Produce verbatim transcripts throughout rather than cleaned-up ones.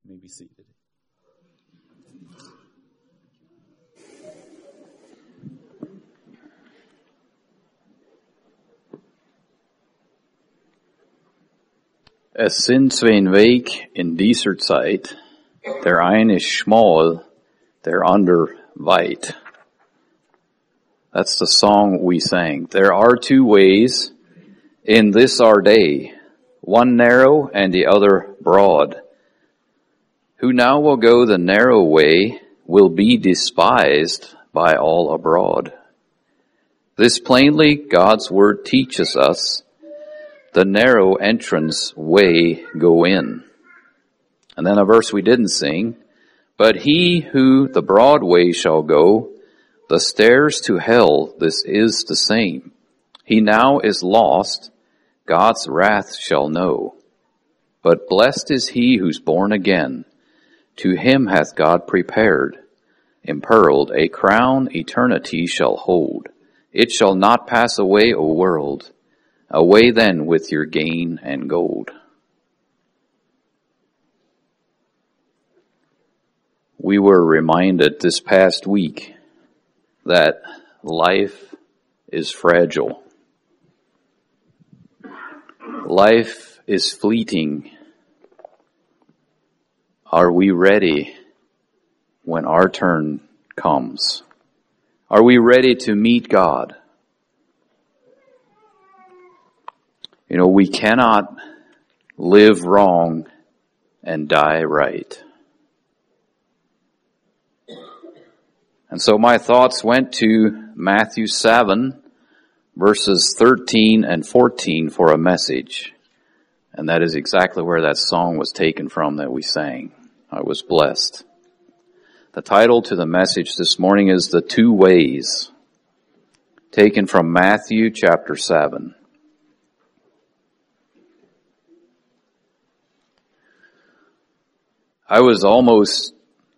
may be seated. Es sind zwei Weg in dieser Zeit, der eine ist schmal, der andere weit. That's the song we sang. There are two ways in this our day, one narrow and the other broad. Who now will go the narrow way will be despised by all abroad. This plainly God's word teaches us. The narrow entrance way go in. And then a verse we didn't sing. But he who the broad way shall go, the stairs to hell, this is the same. He now is lost, God's wrath shall know. But blessed is he who's born again. To him hath God prepared, impearled, a crown eternity shall hold. It shall not pass away, O world. Away then with your gain and gold. We were reminded this past week that life is fragile. Life is fleeting. Are we ready when our turn comes? Are we ready to meet God? You know, we cannot live wrong and die right. And so my thoughts went to Matthew seven, verses thirteen and fourteen for a message. And that is exactly where that song was taken from that we sang. I was blessed. The title to the message this morning is The Two Ways, taken from Matthew chapter seven. I was almost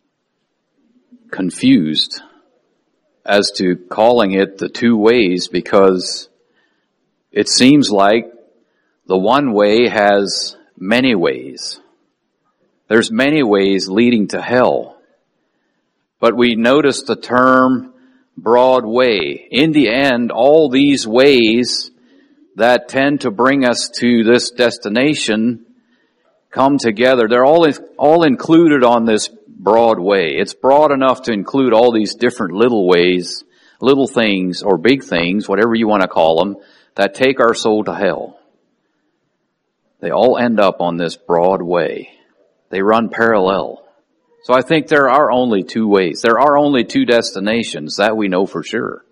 confused as to calling it the two ways because it seems like the one way has many ways. There's many ways leading to hell. But we notice the term broad way. In the end, all these ways that tend to bring us to this destination come together. They're all all included on this broad way. It's broad enough to include all these different little ways, little things or big things, whatever you want to call them, that take our soul to hell. They all end up on this broad way. They run parallel. So I think there are only two ways. There are only two destinations. That we know for sure.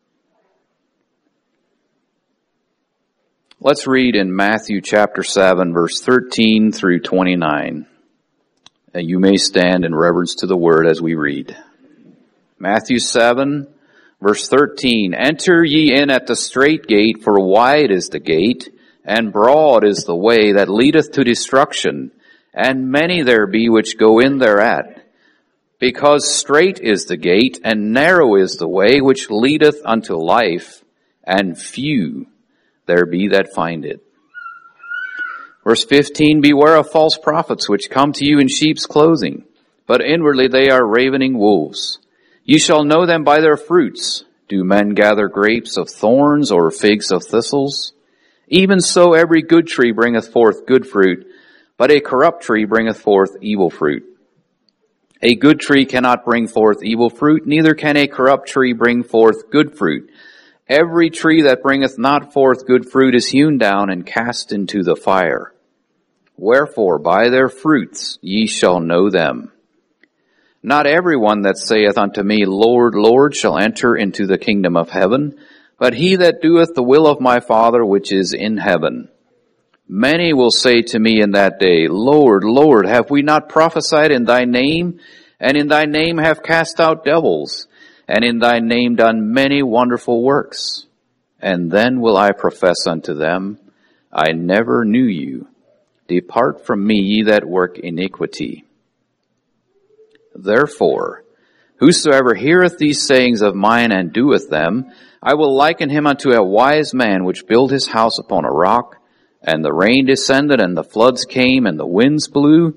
Let's read in Matthew chapter seven, verse thirteen through twenty-nine. And you may stand in reverence to the word as we read. Matthew seven, verse thirteen. Enter ye in at the strait gate, for wide is the gate, and broad is the way that leadeth to destruction, and many there be which go in thereat. Because strait is the gate, and narrow is the way which leadeth unto life, and few there be that find it. Verse fifteen, beware of false prophets which come to you in sheep's clothing, but inwardly they are ravening wolves. You shall know them by their fruits. Do men gather grapes of thorns or figs of thistles? Even so every good tree bringeth forth good fruit, but a corrupt tree bringeth forth evil fruit. A good tree cannot bring forth evil fruit, neither can a corrupt tree bring forth good fruit. Every tree that bringeth not forth good fruit is hewn down and cast into the fire. Wherefore, by their fruits ye shall know them. Not every one that saith unto me, Lord, Lord, shall enter into the kingdom of heaven, but he that doeth the will of my Father which is in heaven. Many will say to me in that day, Lord, Lord, have we not prophesied in thy name, and in thy name have cast out devils, and in thy name done many wonderful works? And then will I profess unto them, I never knew you. Depart from me, ye that work iniquity. Therefore, whosoever heareth these sayings of mine and doeth them, I will liken him unto a wise man which built his house upon a rock, and the rain descended, and the floods came, and the winds blew,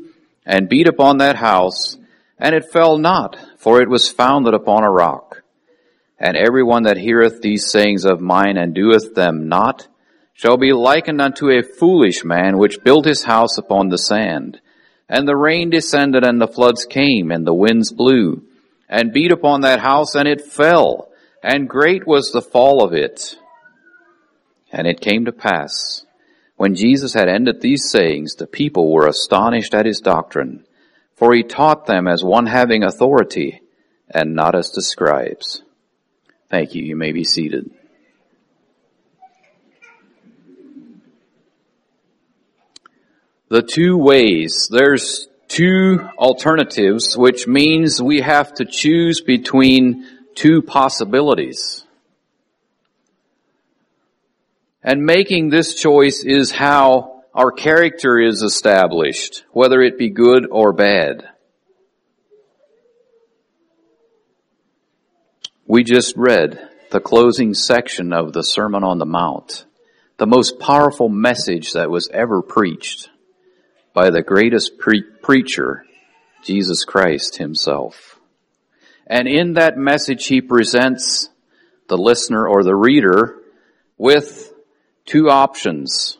and beat upon that house, and it fell not, for it was founded upon a rock. And every one that heareth these sayings of mine, and doeth them not, shall be likened unto a foolish man, which built his house upon the sand. And the rain descended, and the floods came, and the winds blew, and beat upon that house, and it fell, and great was the fall of it. And it came to pass, when Jesus had ended these sayings, the people were astonished at his doctrine, for he taught them as one having authority, and not as the scribes. Thank you. You may be seated. The two ways. There's two alternatives, which means we have to choose between two possibilities. And making this choice is how our character is established, whether it be good or bad. We just read the closing section of the Sermon on the Mount, the most powerful message that was ever preached by the greatest pre- preacher, Jesus Christ himself. And in that message, he presents the listener or the reader with two options,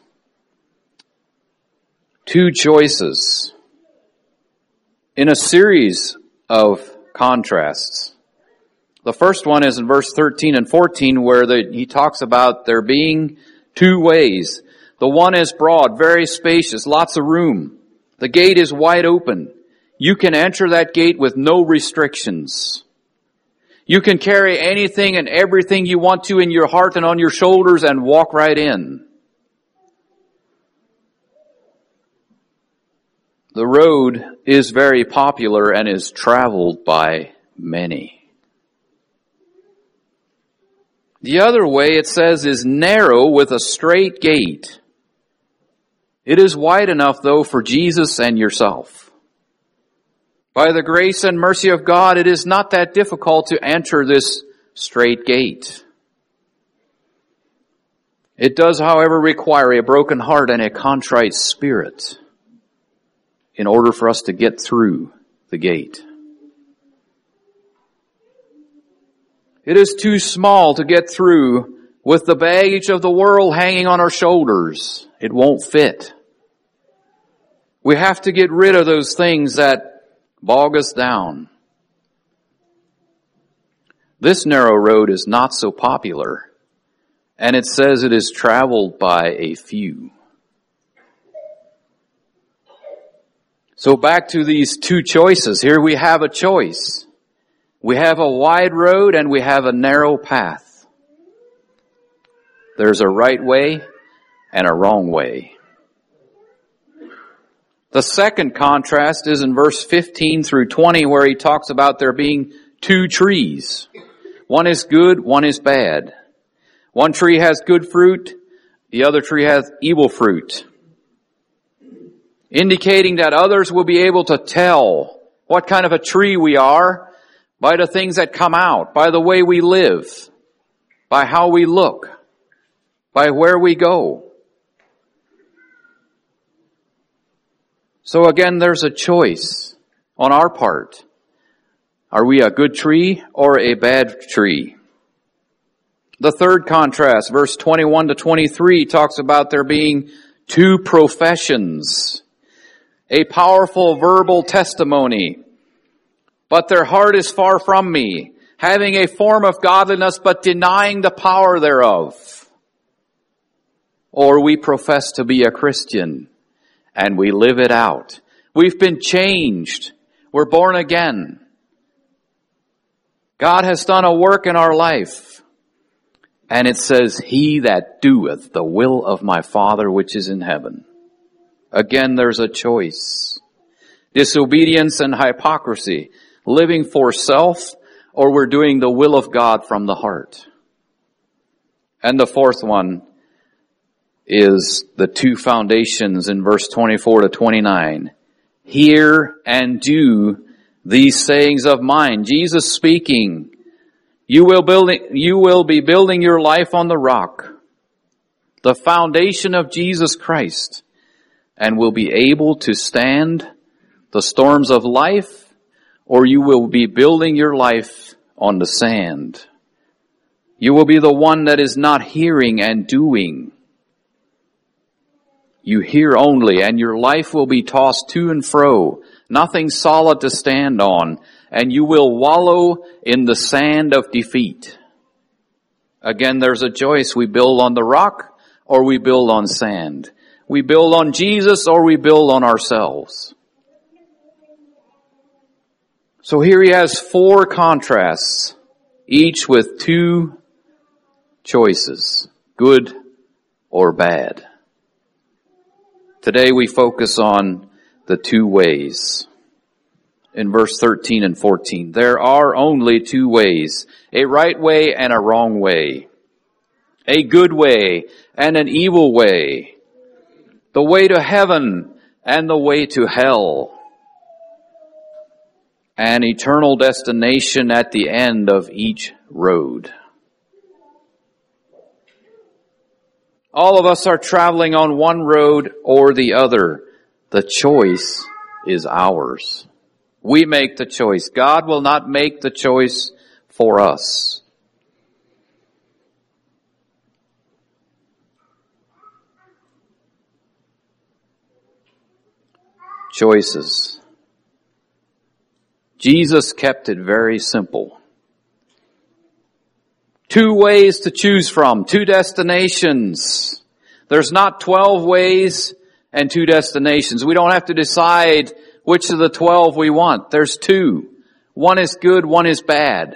two choices in a series of contrasts. The first one is in verse thirteen and fourteen, where the, he talks about there being two ways. The one is broad, very spacious, lots of room. The gate is wide open. You can enter that gate with no restrictions. You can carry anything and everything you want to in your heart and on your shoulders and walk right in. The road is very popular and is traveled by many. The other way, it says, is narrow with a straight gate. It is wide enough, though, for Jesus and yourself. By the grace and mercy of God, it is not that difficult to enter this straight gate. It does, however, require a broken heart and a contrite spirit in order for us to get through the gate. It is too small to get through with the baggage of the world hanging on our shoulders. It won't fit. We have to get rid of those things that bog us down. This narrow road is not so popular, and it says it is traveled by a few. So back to these two choices. Here we have a choice. We have a wide road and we have a narrow path. There's a right way and a wrong way. The second contrast is in verse fifteen through twenty, where he talks about there being two trees. One is good, one is bad. One tree has good fruit, the other tree has evil fruit. Indicating that others will be able to tell what kind of a tree we are by the things that come out, by the way we live, by how we look, by where we go. So again, there's a choice on our part. Are we a good tree or a bad tree? The third contrast, verse twenty-one to twenty-three, talks about there being two professions. A powerful verbal testimony. But their heart is far from me, having a form of godliness, but denying the power thereof. Or we profess to be a Christian, and we live it out. We've been changed. We're born again. God has done a work in our life. And it says, he that doeth the will of my Father which is in heaven. Again, there's a choice. Disobedience and hypocrisy. Living for self, or we're doing the will of God from the heart. And the fourth one is the two foundations in verse twenty-four to twenty-nine. Hear and do these sayings of mine. Jesus speaking. You will build, you will be building your life on the rock, the foundation of Jesus Christ, and will be able to stand the storms of life, or you will be building your life on the sand. You will be the one that is not hearing and doing. You hear only, and your life will be tossed to and fro, nothing solid to stand on, and you will wallow in the sand of defeat. Again, there's a choice. We build on the rock or we build on sand. We build on Jesus or we build on ourselves. So here he has four contrasts, each with two choices, good or bad. Today we focus on the two ways. In verse thirteen and fourteen, there are only two ways, a right way and a wrong way, a good way and an evil way, the way to heaven and the way to hell, an eternal destination at the end of each road. All of us are traveling on one road or the other. The choice is ours. We make the choice. God will not make the choice for us. Choices. Jesus kept it very simple. Two ways to choose from, two destinations. There's not twelve ways and two destinations. We don't have to decide which of the twelve we want. There's two. One is good, one is bad.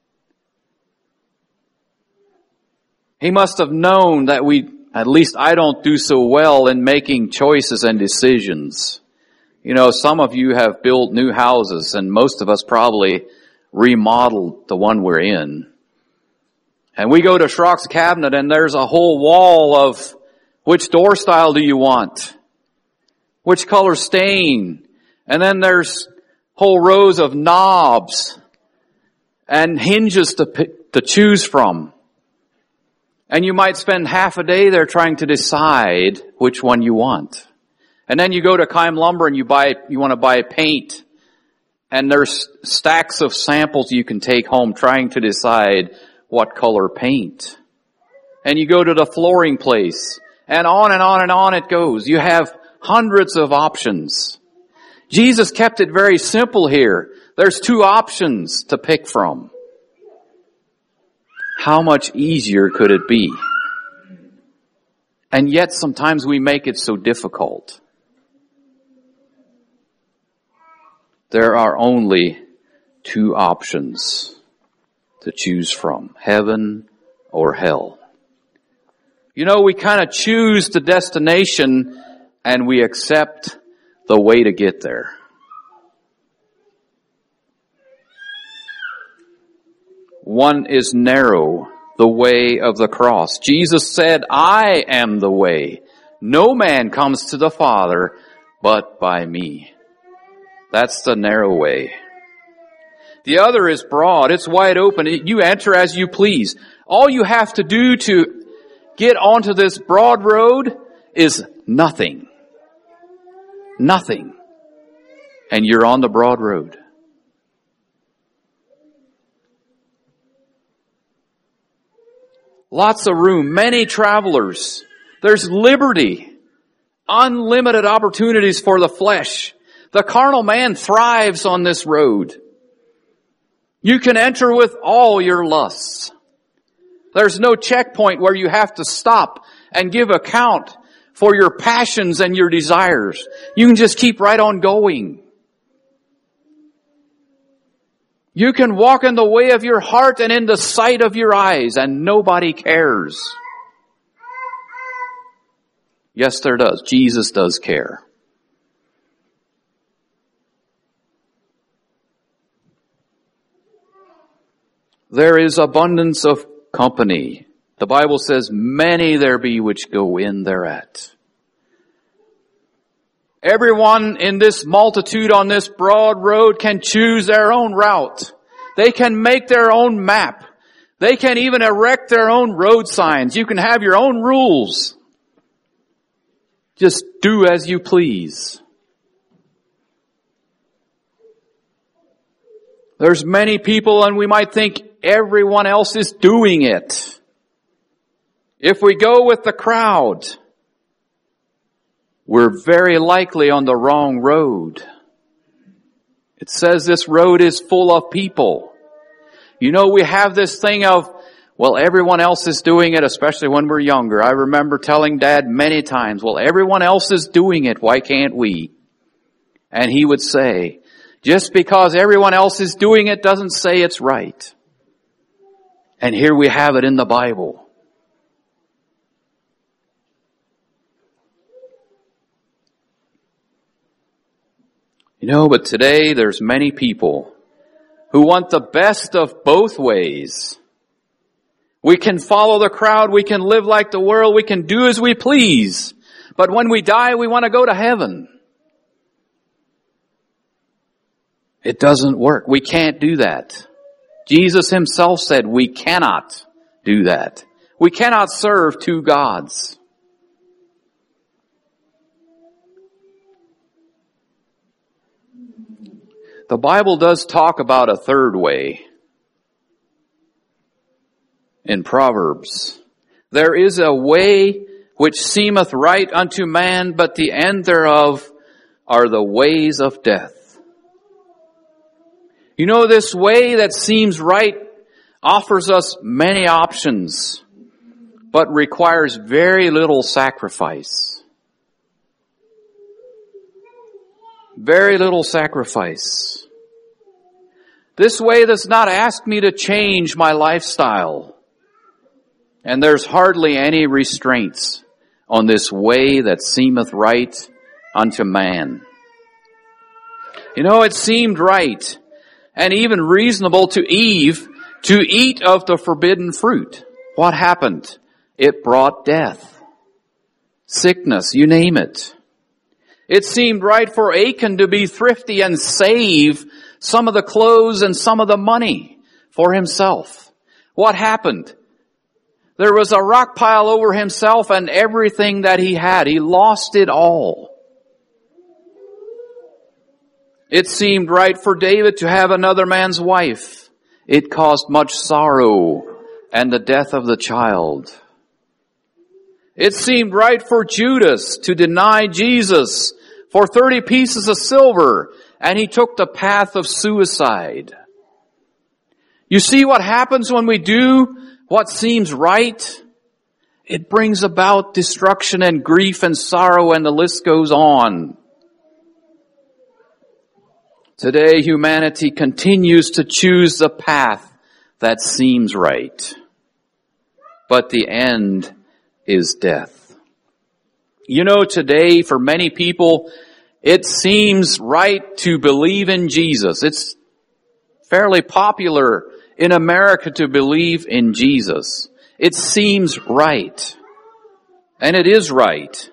He must have known that we, at least I don't do so well in making choices and decisions. You know, some of you have built new houses, and most of us probably remodeled the one we're in. And we go to Schrock's cabinet and there's a whole wall of which door style do you want? Which color stain? And then there's whole rows of knobs and hinges to pick, to choose from. And you might spend half a day there trying to decide which one you want. And then you go to Keim Lumber and you buy, you want to buy paint. And there's stacks of samples you can take home trying to decide what color paint. And you go to the flooring place, and on and on and on it goes. You have hundreds of options. Jesus kept it very simple here. There's two options to pick from. How much easier could it be? And yet sometimes we make it so difficult. There are only two options to choose from, heaven or hell. You know, we kind of choose the destination and we accept the way to get there. One is narrow, the way of the cross. Jesus said, I am the way. No man comes to the Father but by me. That's the narrow way. The other is broad. It's wide open. You enter as you please. All you have to do to get onto this broad road is nothing. Nothing. And you're on the broad road. Lots of room. Many travelers. There's liberty. Unlimited opportunities for the flesh. The carnal man thrives on this road. You can enter with all your lusts. There's no checkpoint where you have to stop and give account for your passions and your desires. You can just keep right on going. You can walk in the way of your heart and in the sight of your eyes, and nobody cares. Yes, there does. Jesus does care. There is abundance of company. The Bible says, many there be which go in thereat. Everyone in this multitude on this broad road can choose their own route. They can make their own map. They can even erect their own road signs. You can have your own rules. Just do as you please. There's many people and we might think everyone else is doing it. If we go with the crowd, we're very likely on the wrong road. It says this road is full of people. You know, we have this thing of, well, everyone else is doing it, especially when we're younger. I remember telling Dad many times, well, everyone else is doing it, why can't we? And he would say, just because everyone else is doing it doesn't say it's right. And here we have it in the Bible. You know, but today there's many people who want the best of both ways. We can follow the crowd, we can live like the world, we can do as we please. But when we die, we want to go to heaven. It doesn't work. We can't do that. Jesus himself said we cannot do that. We cannot serve two gods. The Bible does talk about a third way in Proverbs. There is a way which seemeth right unto man, but the end thereof are the ways of death. You know, this way that seems right offers us many options, but requires very little sacrifice. Very little sacrifice. This way does not ask me to change my lifestyle. And there's hardly any restraints on this way that seemeth right unto man. You know, it seemed right and even reasonable to Eve to eat of the forbidden fruit. What happened? It brought death, sickness, you name it. It seemed right for Achan to be thrifty and save some of the clothes and some of the money for himself. What happened? There was a rock pile over himself and everything that he had. He lost it all. It seemed right for David to have another man's wife. It caused much sorrow and the death of the child. It seemed right for Judas to deny Jesus for thirty pieces of silver, and he took the path of suicide. You see what happens when we do what seems right? It brings about destruction and grief and sorrow, and the list goes on. Today, humanity continues to choose the path that seems right, but the end is death. You know, today, for many people, it seems right to believe in Jesus. It's fairly popular in America to believe in Jesus. It seems right. And it is right.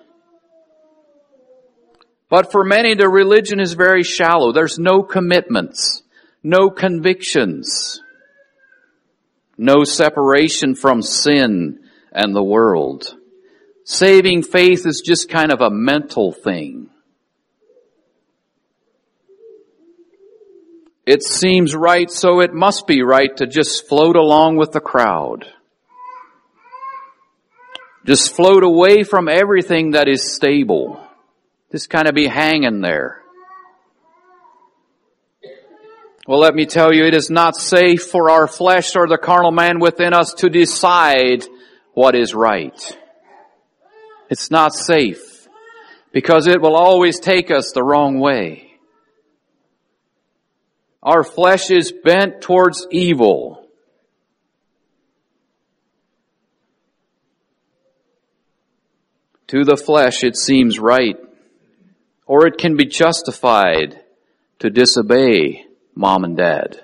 But for many, the religion is very shallow. There's no commitments, no convictions, no separation from sin and the world. Saving faith is just kind of a mental thing. It seems right, so it must be right to just float along with the crowd. Just float away from everything that is stable. Just kind of be hanging there. Well, let me tell you, it is not safe for our flesh or the carnal man within us to decide what is right. It's not safe because it will always take us the wrong way. Our flesh is bent towards evil. To the flesh, it seems right, or it can be justified to disobey mom and dad.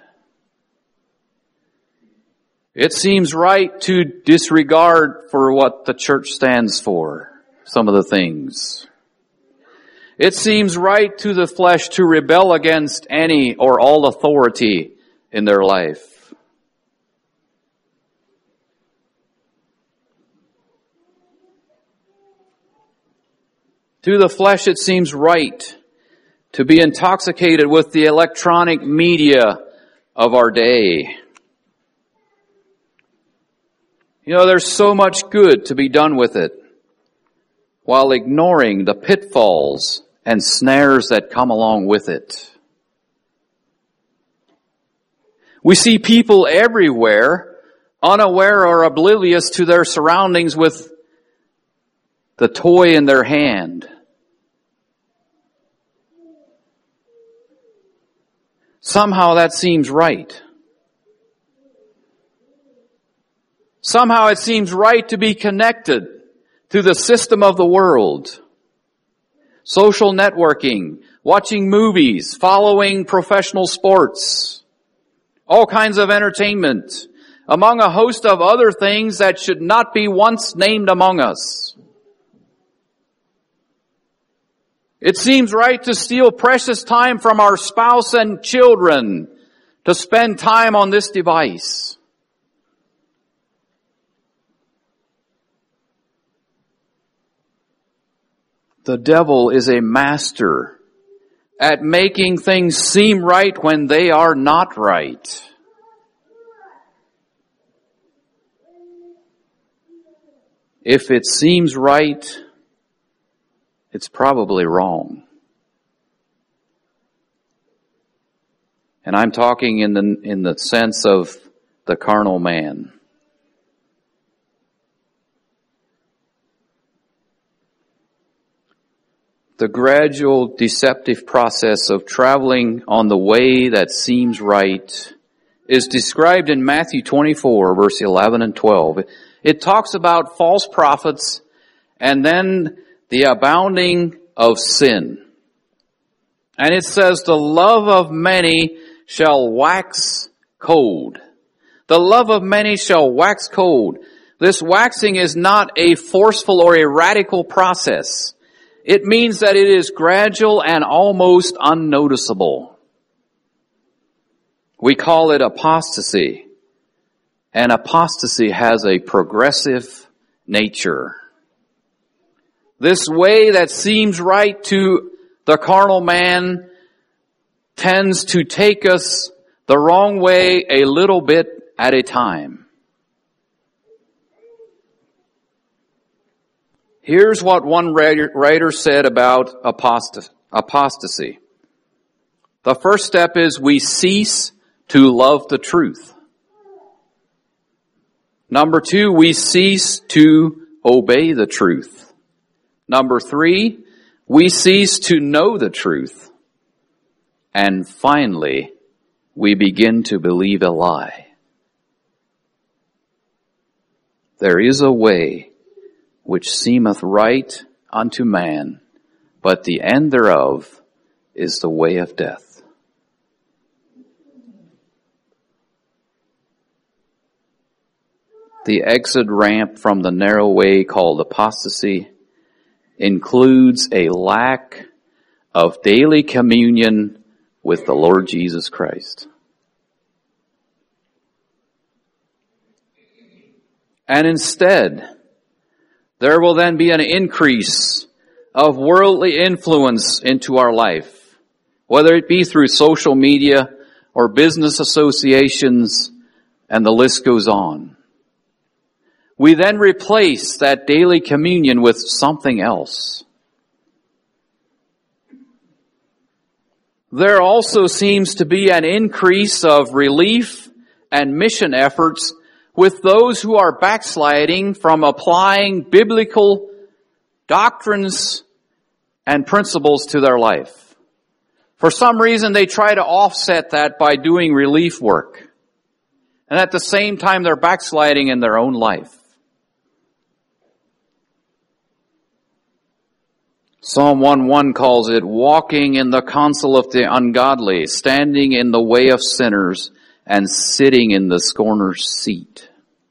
It seems right to disregard for what the church stands for, some of the things. It seems right to the flesh to rebel against any or all authority in their life. To the flesh, it seems right to be intoxicated with the electronic media of our day. You know, there's so much good to be done with it, while ignoring the pitfalls and snares that come along with it. We see people everywhere, unaware or oblivious to their surroundings, with the toy in their hand. Somehow that seems right. Somehow it seems right to be connected to the system of the world. Social networking, watching movies, following professional sports, all kinds of entertainment, among a host of other things that should not be once named among us. It seems right to steal precious time from our spouse and children to spend time on this device. The devil is a master at making things seem right when they are not right. If it seems right, it's probably wrong. And I'm talking in the, in the sense of the carnal man. The gradual deceptive process of traveling on the way that seems right is described in Matthew twenty-four, verse eleven and twelve. It talks about false prophets and then the abounding of sin. And it says, the love of many shall wax cold. The love of many shall wax cold. This waxing is not a forceful or a radical process. It means that it is gradual and almost unnoticeable. We call it apostasy. And apostasy has a progressive nature. This way that seems right to the carnal man tends to take us the wrong way a little bit at a time. Here's what one writer said about apostasy. The first step is we cease to love the truth. Number two, we cease to obey the truth. Number three, we cease to know the truth. And finally, we begin to believe a lie. There is a way which seemeth right unto man, but the end thereof is the way of death. The exit ramp from the narrow way called apostasy includes a lack of daily communion with the Lord Jesus Christ. And instead, there will then be an increase of worldly influence into our life, whether it be through social media or business associations, and the list goes on. We then replace that daily communion with something else. There also seems to be an increase of relief and mission efforts with those who are backsliding from applying biblical doctrines and principles to their life. For some reason, they try to offset that by doing relief work. And at the same time, they're backsliding in their own life. Psalm one one calls it walking in the counsel of the ungodly, standing in the way of sinners, and sitting in the scorner's seat.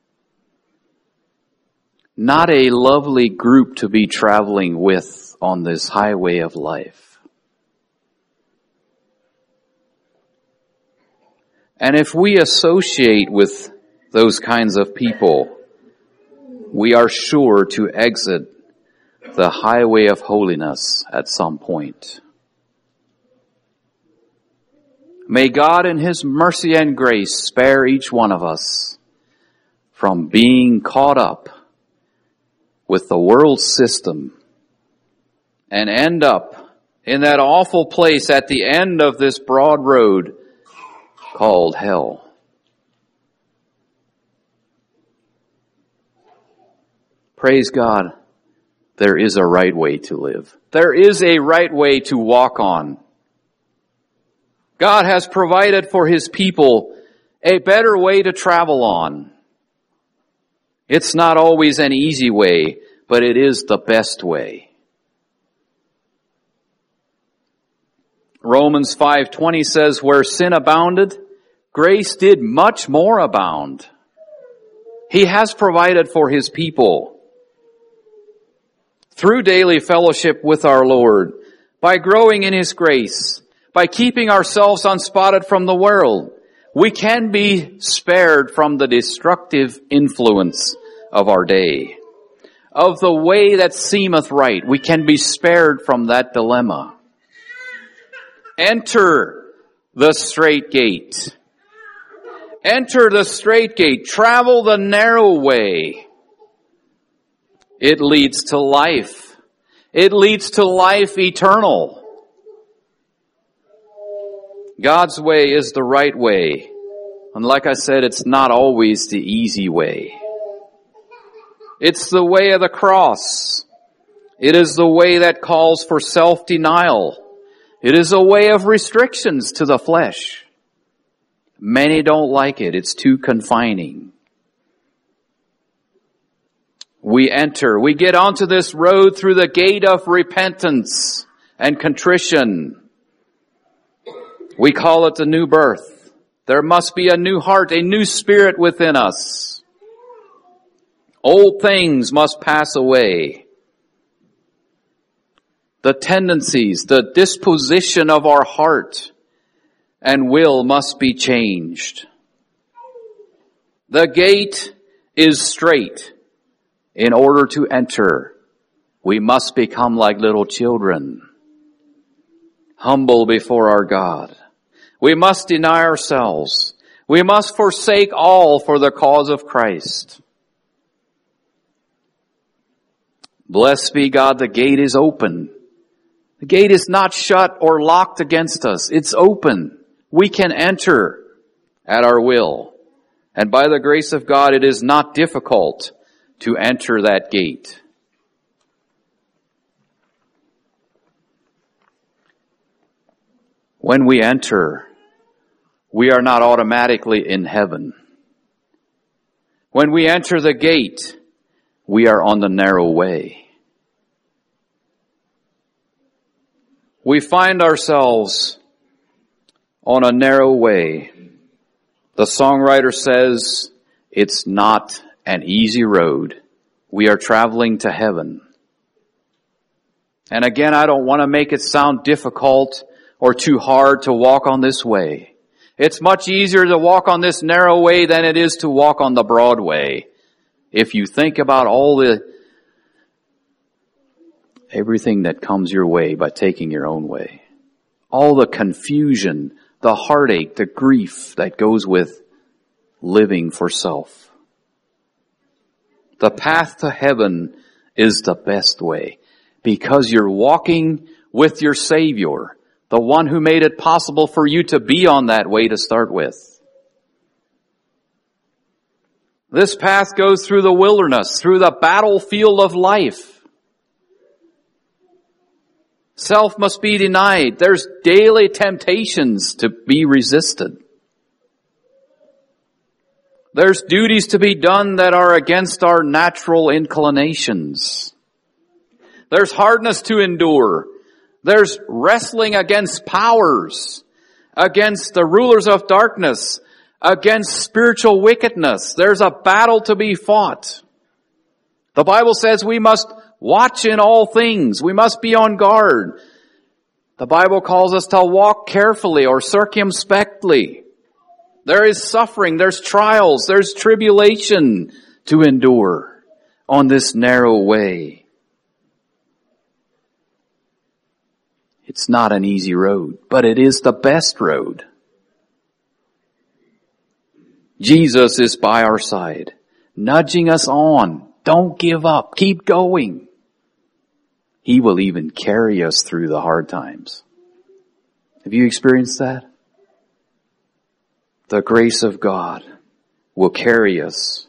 Not a lovely group to be traveling with on this highway of life. And if we associate with those kinds of people, we are sure to exit the highway of holiness at some point. May God in His mercy and grace spare each one of us from being caught up with the world system and end up in that awful place at the end of this broad road called hell. Praise God, there is a right way to live. There is a right way to walk on. God has provided for His people a better way to travel on. It's not always an easy way, but it is the best way. Romans five twenty says, where sin abounded, grace did much more abound. He has provided for His people through daily fellowship with our Lord, by growing in His grace, by keeping ourselves unspotted from the world. We can be spared from the destructive influence of our day. Of the way that seemeth right, we can be spared from that dilemma. Enter the straight gate. Enter the straight gate. Travel the narrow way. It leads to life. It leads to life eternal. God's way is the right way. And like I said, it's not always the easy way. It's the way of the cross. It is the way that calls for self-denial. It is a way of restrictions to the flesh. Many don't like it. It's too confining. We enter, we get onto this road through the gate of repentance and contrition. We call it the new birth. There must be a new heart, a new spirit within us. Old things must pass away. The tendencies, the disposition of our heart and will must be changed. The gate is straight. In order to enter, we must become like little children, humble before our God. We must deny ourselves. We must forsake all for the cause of Christ. Blessed be God, the gate is open. The gate is not shut or locked against us. It's open. We can enter at our will. And by the grace of God, it is not difficult to enter that gate. When we enter, we are not automatically in heaven. When we enter the gate, we are on the narrow way. We find ourselves on a narrow way. The songwriter says, it's not an easy road. We are traveling to heaven. And again, I don't want to make it sound difficult or too hard to walk on this way. It's much easier to walk on this narrow way than it is to walk on the broad way. If you think about all the, everything that comes your way by taking your own way. All the confusion, the heartache, the grief that goes with living for self. The path to heaven is the best way because you're walking with your Savior, the one who made it possible for you to be on that way to start with. This path goes through the wilderness, through the battlefield of life. Self must be denied. There's daily temptations to be resisted. There's duties to be done that are against our natural inclinations. There's hardness to endure. There's wrestling against powers, against the rulers of darkness, against spiritual wickedness. There's a battle to be fought. The Bible says we must watch in all things. We must be on guard. The Bible calls us to walk carefully or circumspectly. There is suffering, there's trials, there's tribulation to endure on this narrow way. It's not an easy road, but it is the best road. Jesus is by our side, nudging us on. Don't give up. Keep going. He will even carry us through the hard times. Have you experienced that? The grace of God will carry us.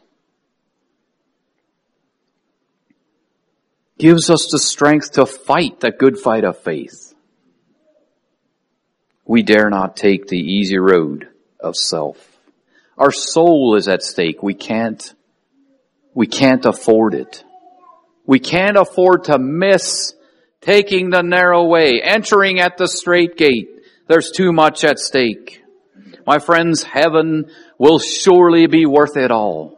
Gives us the strength to fight the good fight of faith. We dare not take the easy road of self. Our soul is at stake. We can't, we can't afford it. We can't afford to miss taking the narrow way, entering at the straight gate. There's too much at stake. My friends, heaven will surely be worth it all.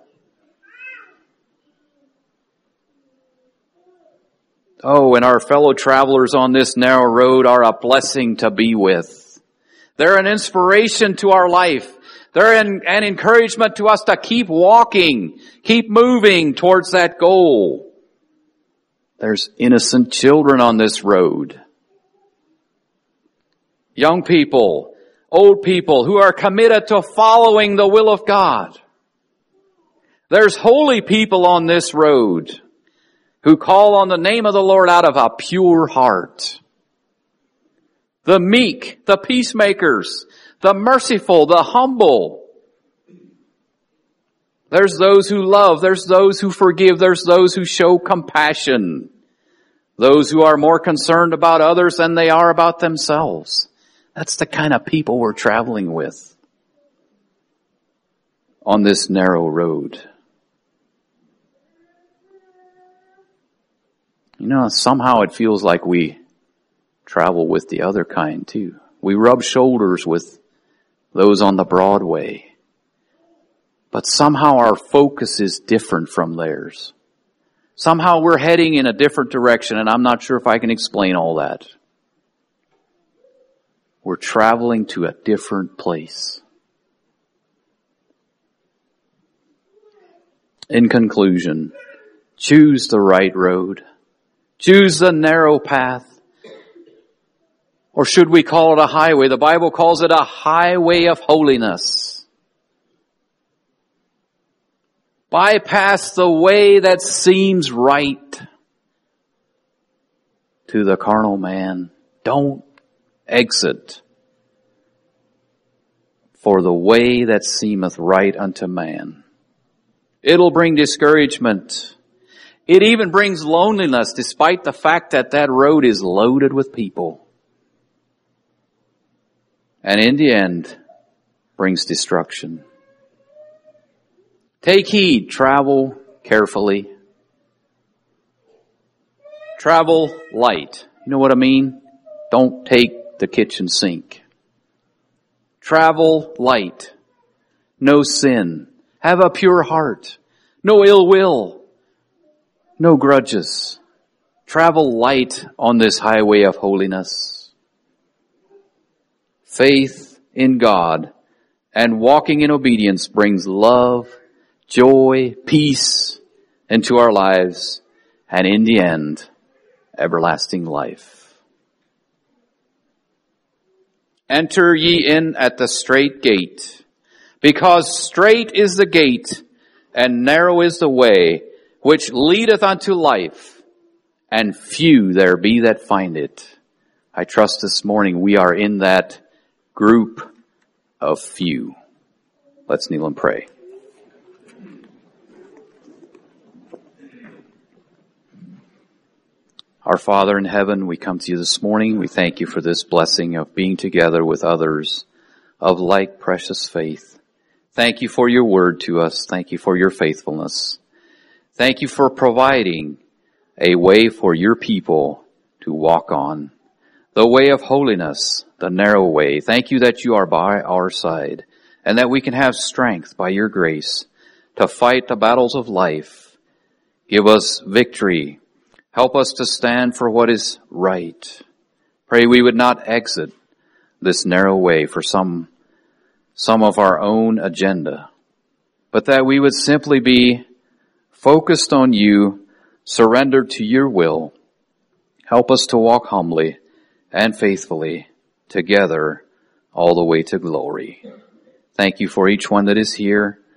Oh, and our fellow travelers on this narrow road are a blessing to be with. They're an inspiration to our life. They're an, an encouragement to us to keep walking, keep moving towards that goal. There's innocent children on this road. Young people, old people who are committed to following the will of God. There's holy people on this road who call on the name of the Lord out of a pure heart. The meek, the peacemakers, the merciful, the humble. There's those who love, there's those who forgive, there's those who show compassion. Those who are more concerned about others than they are about themselves. That's the kind of people we're traveling with on this narrow road. You know, somehow it feels like we travel with the other kind too. We rub shoulders with those on the broad way. But somehow our focus is different from theirs. Somehow we're heading in a different direction, and I'm not sure if I can explain all that. We're traveling to a different place. In conclusion, choose the right road. Choose the narrow path. Or should we call it a highway? The Bible calls it a highway of holiness. Bypass the way that seems right to the carnal man. Don't exit for the way that seemeth right unto man. It'll bring discouragement. It even brings loneliness, despite the fact that that road is loaded with people. And in the end, brings destruction. Take heed, travel carefully. Travel light. You know what I mean? Don't take the kitchen sink. Travel light. No sin. Have a pure heart. No ill will. No grudges. Travel light on this highway of holiness. Faith in God and walking in obedience brings love, joy, peace into our lives, and in the end, everlasting life. Enter ye in at the strait gate, because strait is the gate, and narrow is the way, which leadeth unto life, and few there be that find it. I trust this morning we are in that group of few. Let's kneel and pray. Our Father in heaven, we come to you this morning. We thank you for this blessing of being together with others of like precious faith. Thank you for your word to us. Thank you for your faithfulness. Thank you for providing a way for your people to walk on. The way of holiness, the narrow way. Thank you that you are by our side and that we can have strength by your grace to fight the battles of life. Give us victory. Help us to stand for what is right. Pray we would not exit this narrow way for some, some of our own agenda, but that we would simply be focused on you, surrendered to your will. Help us to walk humbly and faithfully together all the way to glory. Thank you for each one that is here.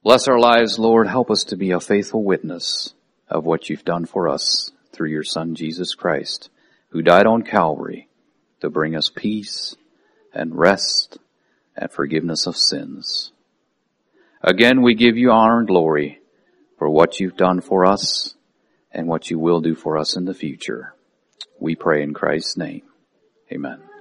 Bless our lives, Lord. Help us to be a faithful witness of what you've done for us through your Son, Jesus Christ, who died on Calvary to bring us peace and rest and forgiveness of sins. Again, we give you honor and glory for what you've done for us and what you will do for us in the future. We pray in Christ's name. Amen.